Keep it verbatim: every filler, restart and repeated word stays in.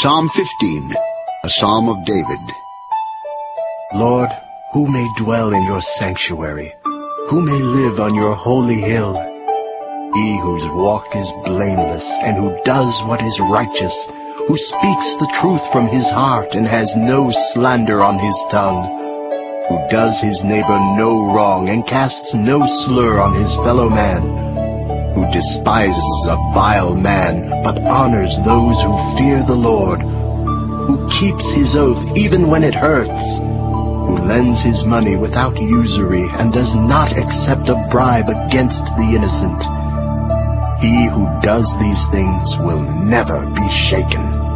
Psalm fifteen, a psalm of David. Lord, who may dwell in your sanctuary? Who may live on your holy hill? He whose walk is blameless, and who does what is righteous, who speaks the truth from his heart, and has no slander on his tongue, who does his neighbor no wrong, and casts no slur on his fellow man, who despises a vile man, but honors those who fear the Lord, who keeps his oath even when it hurts, who lends his money without usury, and does not accept a bribe against the innocent. He who does these things will never be shaken.